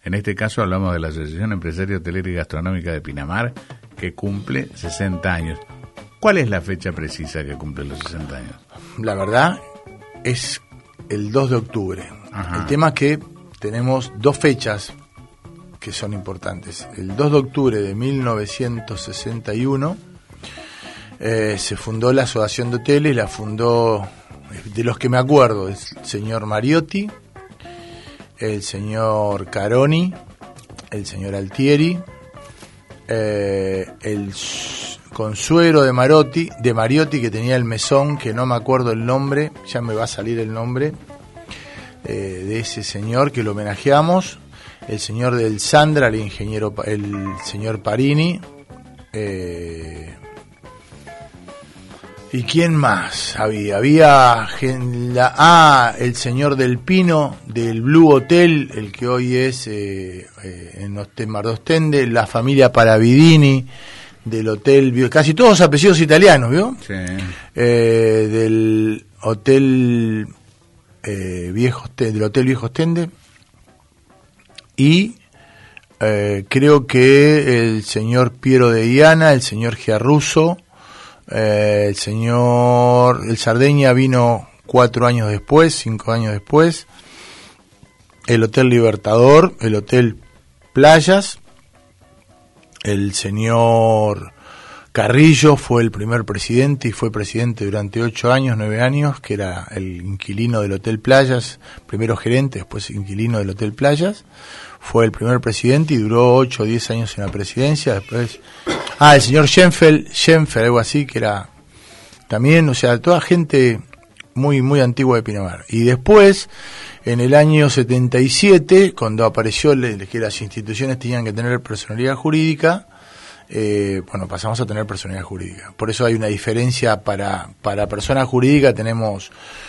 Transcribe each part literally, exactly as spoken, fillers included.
En este caso hablamos de la Asociación Empresaria Hotelera y Gastronómica de Pinamar, que cumple sesenta años. ¿Cuál es la fecha precisa que cumple los sesenta años? La verdad es el dos de octubre. Ajá. El tema es que tenemos dos fechas que son importantes. El dos de octubre de mil novecientos sesenta y uno eh, se fundó la Asociación de Hoteles, la fundó, de los que me acuerdo, el señor Mariotti, el señor Caroni, el señor Altieri, eh, el Consuero de Marotti, de Mariotti, que tenía el mesón, que no me acuerdo el nombre, ya me va a salir el nombre eh, de ese señor que lo homenajeamos. El señor del Sandra, el ingeniero, el señor Parini, eh, ¿y quién más había? Había la, ah, el señor del Pino, del Blue Hotel, el que hoy es eh, eh, en Hotel Mar d'Ostende, la familia Paravidini, del hotel, casi todos apellidos italianos, ¿vio? Sí. Eh, del hotel eh, Viejo, del Hotel Viejo Ostende. Y eh, creo que el señor Piero de Iana, el señor Giarrusso, eh, el señor el Sardeña vino cuatro años después, cinco años después, el Hotel Libertador, el Hotel Playas, el señor Carrillo fue el primer presidente y fue presidente durante ocho años, nueve años, que era el inquilino del Hotel Playas, primero gerente, después inquilino del Hotel Playas. Fue el primer presidente y duró ocho o diez años en la presidencia. Después, ah, el señor Schenfeld, Schenfeld, algo así, que era también, o sea, toda gente muy muy antigua de Pinamar. Y después, en el año setenta y siete, cuando apareció que las instituciones tenían que tener personalidad jurídica, eh, bueno, pasamos a tener personalidad jurídica. Por eso hay una diferencia para para persona jurídica, tenemos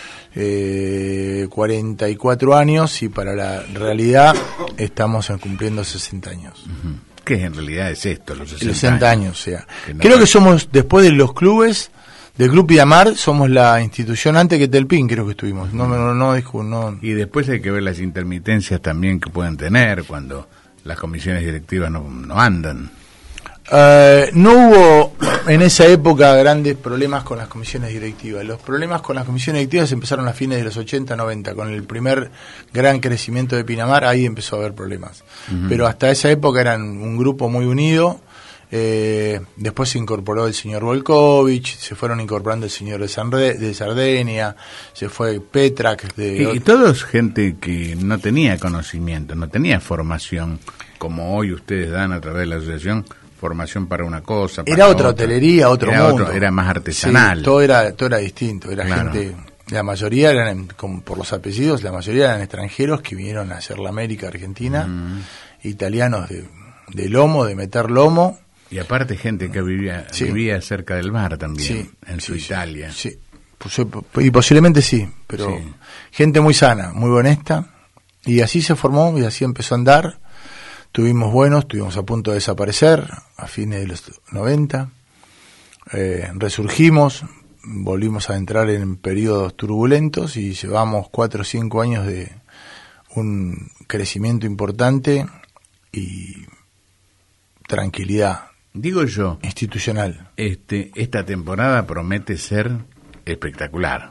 eh, cuarenta y cuatro años y para la realidad estamos cumpliendo sesenta años. Uh-huh. ¿Qué en realidad es esto, los sesenta, sesenta años? años, o sea, que no creo que somos, después de los clubes, del Club Pinamar, somos la institución antes que Telpin, creo que estuvimos. No, no, no, no, no. Y después hay que ver las intermitencias también que pueden tener cuando las comisiones directivas no, no andan. Uh, no hubo en esa época grandes problemas con las comisiones directivas. Los problemas con las comisiones directivas empezaron a fines de los ochenta, noventa, con el primer gran crecimiento de Pinamar, ahí empezó a haber problemas. Uh-huh. Pero hasta esa época eran un grupo muy unido. Eh, después se incorporó el señor Volkovich, se fueron incorporando el señor de, Sanre, de Sardenia, se fue Petrak. De... Y, y todo es gente que no tenía conocimiento, no tenía formación, como hoy ustedes dan a través de la asociación, formación para una cosa. Para era otra, otra hotelería, otro era mundo. Otro, era más artesanal. Sí, todo era, todo era distinto, era claro. gente, la mayoría eran, como por los apellidos, la mayoría eran extranjeros que vinieron a hacer la América Argentina, mm. italianos de, de lomo, de meter lomo. Y aparte gente que vivía sí. vivía cerca del mar también, sí, en su sí, Italia. Sí, sí. Y posiblemente sí, pero sí. gente muy sana, muy honesta, y así se formó y así empezó a andar. Tuvimos buenos, estuvimos a punto de desaparecer a fines de los noventa, eh, resurgimos, volvimos a entrar en periodos turbulentos y llevamos cuatro o cinco años de un crecimiento importante y tranquilidad. Digo yo, institucional. Este, esta temporada promete ser espectacular.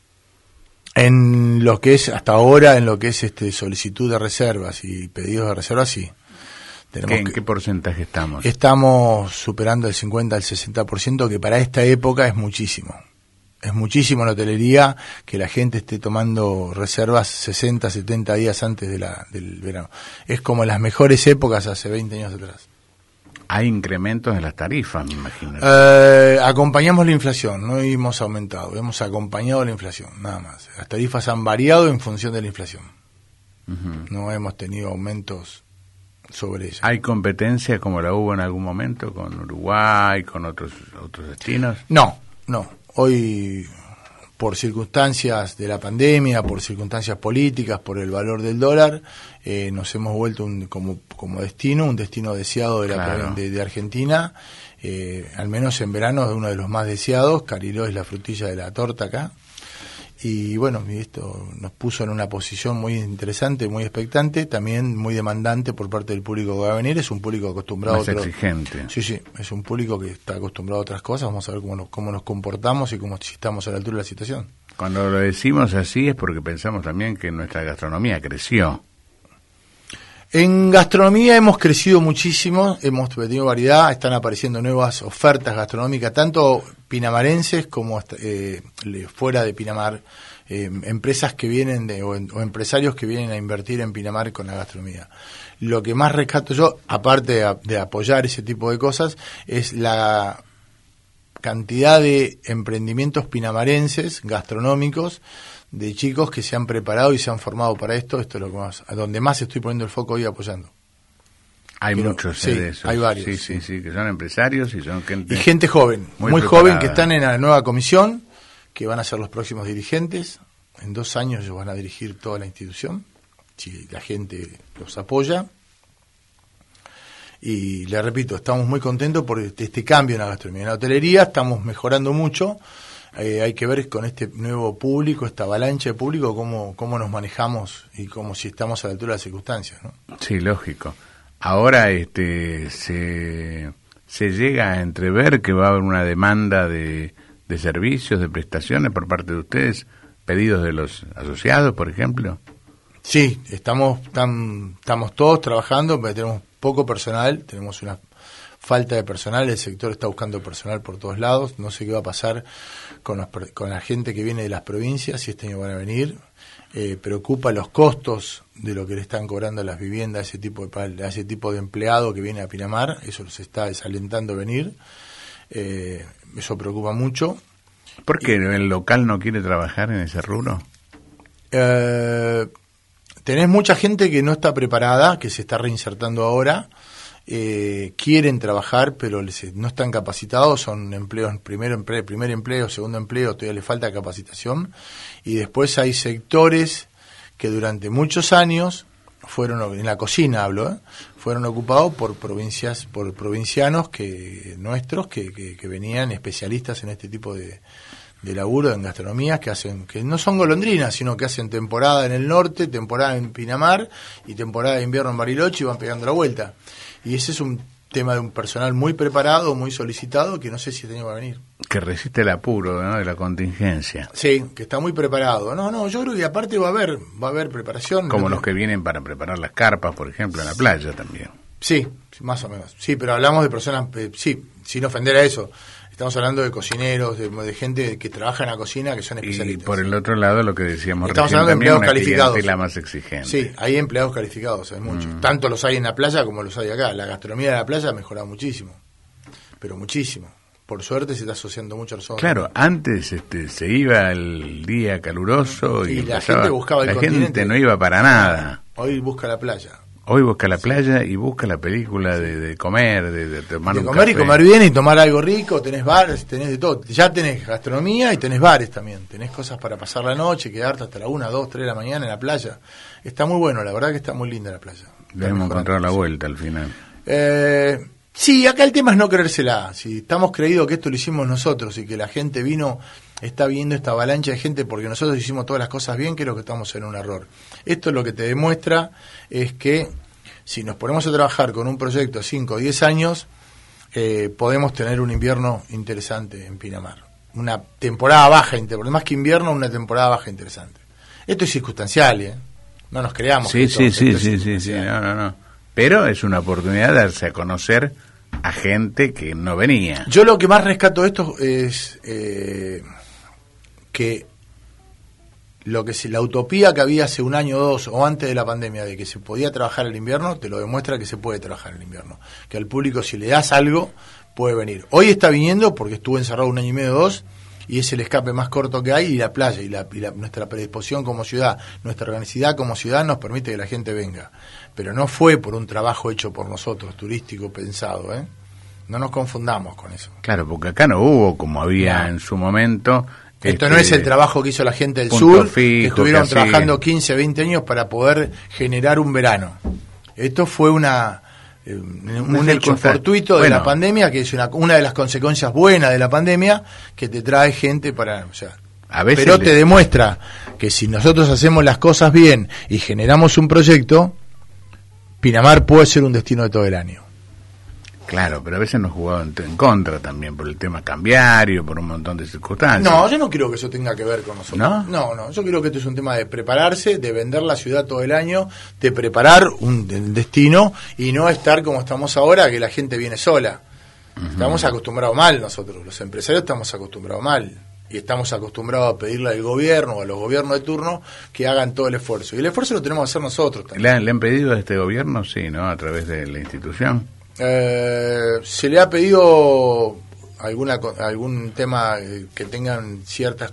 En lo que es hasta ahora, en lo que es este solicitud de reservas y pedidos de reservas, sí. Tenemos ¿Qué, ¿En que, qué porcentaje estamos? Estamos superando el cincuenta al sesenta por ciento, que para esta época es muchísimo. Es muchísimo en hotelería que la gente esté tomando reservas sesenta, setenta días antes de la, del verano. Es como en las mejores épocas hace veinte años atrás. Hay incrementos en las tarifas, me imagino. Eh, acompañamos la inflación, no hemos aumentado, hemos acompañado la inflación, nada más. Las tarifas han variado en función de la inflación. Uh-huh. No hemos tenido aumentos sobre ella. ¿Hay competencia como la hubo en algún momento con Uruguay, con otros otros destinos? No, no. Hoy, por circunstancias de la pandemia, por circunstancias políticas, por el valor del dólar, eh, nos hemos vuelto un, como, como destino, un destino deseado de, la, claro. de, de Argentina, eh, al menos en verano es uno de los más deseados. Cariló es la frutilla de la torta acá, y bueno, y esto nos puso en una posición muy interesante, muy expectante, también muy demandante por parte del público que va a venir. Es un público acostumbrado más a otro, exigente. Sí, sí, es un público que está acostumbrado a otras cosas. Vamos a ver cómo nos, cómo nos comportamos y cómo si estamos a la altura de la situación. Cuando lo decimos así es porque pensamos también que nuestra gastronomía creció. En gastronomía hemos crecido muchísimo, hemos tenido variedad, están apareciendo nuevas ofertas gastronómicas, tanto pinamarenses como eh, fuera de Pinamar, eh, empresas que vienen de, o, o empresarios que vienen a invertir en Pinamar con la gastronomía. Lo que más rescato yo, aparte de, de apoyar ese tipo de cosas, es la cantidad de emprendimientos pinamarenses gastronómicos, de chicos que se han preparado y se han formado para esto. Esto es lo que más, a donde más estoy poniendo el foco hoy apoyando. Hay Pero, muchos sí, de esos. Hay varios. Sí, sí, sí, que son empresarios y son gente... Y gente joven, muy, muy joven, que están en la nueva comisión, que van a ser los próximos dirigentes. En dos años ellos van a dirigir toda la institución, si la gente los apoya. Y le repito, estamos muy contentos por este, este cambio en la gastronomía. En la hotelería estamos mejorando mucho. Eh, hay que ver con este nuevo público, esta avalancha de público, cómo, cómo nos manejamos y cómo si estamos a la altura de las circunstancias, ¿no? Sí, lógico. Ahora este se, se llega a entrever que va a haber una demanda de, de servicios, de prestaciones por parte de ustedes, pedidos de los asociados, por ejemplo. Sí, estamos, tam, estamos todos trabajando, pero tenemos poco personal, tenemos una falta de personal, el sector está buscando personal por todos lados, no sé qué va a pasar con, los, con la gente que viene de las provincias, si este año van a venir, eh, preocupa los costos de lo que le están cobrando a las viviendas a ese tipo de, a ese tipo de empleado que viene a Pinamar, eso se está desalentando venir, eh, eso preocupa mucho. ¿Por qué el local no quiere trabajar en ese rubro? Eh, tenés mucha gente que no está preparada, que se está reinsertando ahora. Eh, quieren trabajar pero les, no están capacitados, son empleos, primero empleo, primer empleo, segundo empleo, todavía les falta capacitación, y después hay sectores que durante muchos años fueron, en la cocina hablo, ¿eh? fueron ocupados por provincias, por provincianos que nuestros que, que, que venían especialistas en este tipo de, de laburo, en gastronomías, que hacen, que no son golondrinas, sino que hacen temporada en el norte, temporada en Pinamar y temporada de invierno en Bariloche y van pegando la vuelta. Y ese es un tema de un personal muy preparado, muy solicitado, que no sé si este año va a venir. Que resiste el apuro, ¿no?, de la contingencia. Sí, que está muy preparado. No, no, yo creo que aparte va a haber, va a haber preparación. Como los que vienen para preparar las carpas, por ejemplo, en la playa también. Sí, más o menos. Sí, pero hablamos de personas, eh, sí, sin ofender a eso. Estamos hablando de cocineros, de, de gente que trabaja en la cocina, que son especialistas. Y por el otro lado, lo que decíamos Estamos recién, hablando de empleados calificados. La más exigente. Sí, hay empleados calificados, hay muchos. Mm. Tanto los hay en la playa como los hay acá. La gastronomía de la playa ha mejorado muchísimo, pero muchísimo. Por suerte se está asociando mucho a nosotros. Claro, antes este, se iba el día caluroso y, y la gente buscaba el la continente. gente no iba para nada. Hoy busca la playa. Hoy busca la playa y busca la película de, de comer, de, de tomar de un comer café. Y comer bien y tomar algo rico. Tenés bares, tenés de todo. Ya tenés gastronomía y tenés bares también. Tenés cosas para pasar la noche, quedarte hasta la una, dos, tres de la mañana en la playa. Está muy bueno, la verdad que está muy linda la playa. Debemos encontrar la vuelta al final. Eh, sí, acá el tema es no creérsela. Si estamos creídos que esto lo hicimos nosotros y que la gente vino, está viendo esta avalancha de gente porque nosotros hicimos todas las cosas bien, creo que estamos en un error. Esto lo que te demuestra es que si nos ponemos a trabajar con un proyecto a cinco o diez años, eh, podemos tener un invierno interesante en Pinamar. Una temporada baja, más que invierno, una temporada baja interesante. Esto es circunstancial, ¿eh? No nos creamos. Sí, sí, sí, sí, sí, sí, no, no, no. Pero es una oportunidad de darse a conocer a gente que no venía. Yo lo que más rescato de esto es eh, que lo que si la utopía que había hace un año o dos o antes de la pandemia de que se podía trabajar el invierno, te lo demuestra que se puede trabajar el invierno, que al público si le das algo puede venir. Hoy está viniendo porque estuvo encerrado un año y medio o dos y es el escape más corto que hay, y la playa y, la, y la, nuestra predisposición como ciudad, nuestra organicidad como ciudad nos permite que la gente venga, pero no fue por un trabajo hecho por nosotros, turístico, pensado, ¿eh? No nos confundamos con eso. Claro, porque acá no hubo como había no. en su momento. Esto este, no es el trabajo que hizo la gente del sur, fijo, que estuvieron que trabajando quince, veinte años para poder generar un verano. Esto fue una eh, un, un hecho fortuito de bueno. la pandemia, que es una, una de las consecuencias buenas de la pandemia, que te trae gente para... O sea, A veces pero le... te demuestra que si nosotros hacemos las cosas bien y generamos un proyecto, Pinamar puede ser un destino de todo el año. Claro, pero a veces nos jugamos en, en contra también por el tema cambiario, por un montón de circunstancias. No, yo no creo que eso tenga que ver con nosotros. ¿No? No, no, yo creo que esto es un tema de prepararse, de vender la ciudad todo el año, de preparar un el destino y no estar como estamos ahora, que la gente viene sola. Uh-huh. Estamos acostumbrados mal nosotros, los empresarios estamos acostumbrados mal. Y estamos acostumbrados a pedirle al gobierno o a los gobiernos de turno que hagan todo el esfuerzo. Y el esfuerzo lo tenemos que hacer nosotros también. ¿Le han, le han pedido a este gobierno? Sí, ¿no? A través de la institución. Eh, se le ha pedido alguna algún tema que tengan ciertas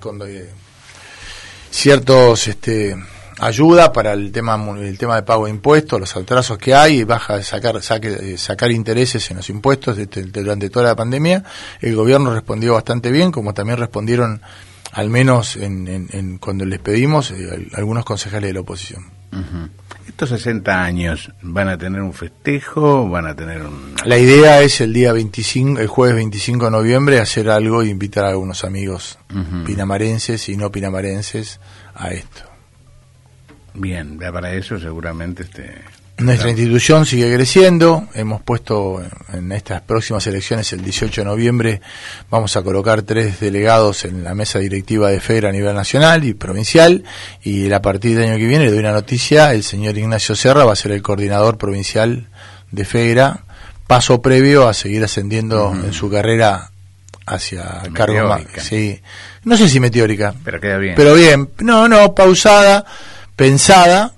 ciertos este ayuda para el tema el tema de pago de impuestos, los atrasos que hay, baja sacar saque, sacar intereses en los impuestos este, durante toda la pandemia. El gobierno respondió bastante bien, como también respondieron al menos en, en, en cuando les pedimos eh, algunos concejales de la oposición. Uh-huh. Estos sesenta años, ¿van a tener un festejo? ¿Van a tener un...? La idea es el día veinticinco, el jueves veinticinco de noviembre, hacer algo e invitar a algunos amigos uh-huh. pinamarenses y no pinamarenses a esto. Bien, ya para eso seguramente este... Nuestra institución sigue creciendo, hemos puesto en estas próximas elecciones, el dieciocho de noviembre, vamos a colocar tres delegados en la mesa directiva de FEGRA a nivel nacional y provincial, y a partir del año que viene, le doy una noticia, el señor Ignacio Serra va a ser el coordinador provincial de FEGRA, paso previo a seguir ascendiendo uh-huh. en su carrera hacia cargos más, sí, no sé si meteórica, pero queda bien, pero bien, no, no, pausada, pensada,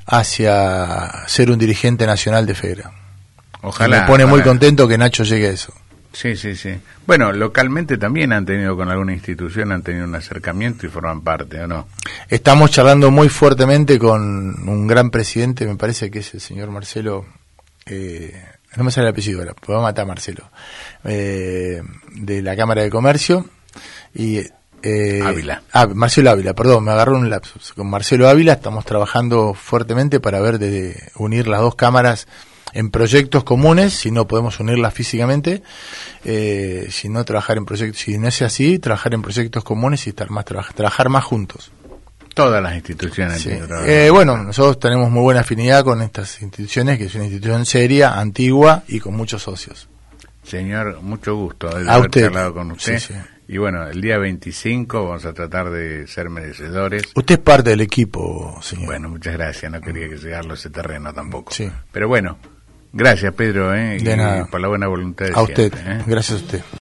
hacia ser un dirigente nacional de FEGRA. Ojalá. Y me pone ojalá. muy contento que Nacho llegue a eso. Sí, sí, sí. Bueno, localmente también han tenido con alguna institución, han tenido un acercamiento y forman parte, ¿o no? Estamos charlando muy fuertemente con un gran presidente, me parece que es el señor Marcelo, eh, no me sale el apellido ahora, puedo matar a Marcelo, eh, de la Cámara de Comercio, y... Eh, Ávila. Ah, Marcelo Ávila, perdón, me agarró un lapsus. Con Marcelo Ávila estamos trabajando fuertemente para ver de unir las dos cámaras en proyectos comunes, si no podemos unirlas físicamente, eh, si no trabajar en proyectos, si no es así, trabajar en proyectos comunes y estar más trabajar, trabajar más juntos. Todas las instituciones. Sí. Eh, bueno, nosotros tenemos muy buena afinidad con estas instituciones, que es una institución seria, antigua y con muchos socios. Señor, mucho gusto de a haber usted. charlado con usted. Sí, sí. Y bueno, el día veinticinco vamos a tratar de ser merecedores. Usted es parte del equipo, señor. Bueno, muchas gracias. No quería que llegarlo a ese terreno tampoco. Sí. Pero bueno, gracias, Pedro, ¿eh? De y nada. por la buena voluntad de a siempre, usted. ¿eh? Gracias a usted.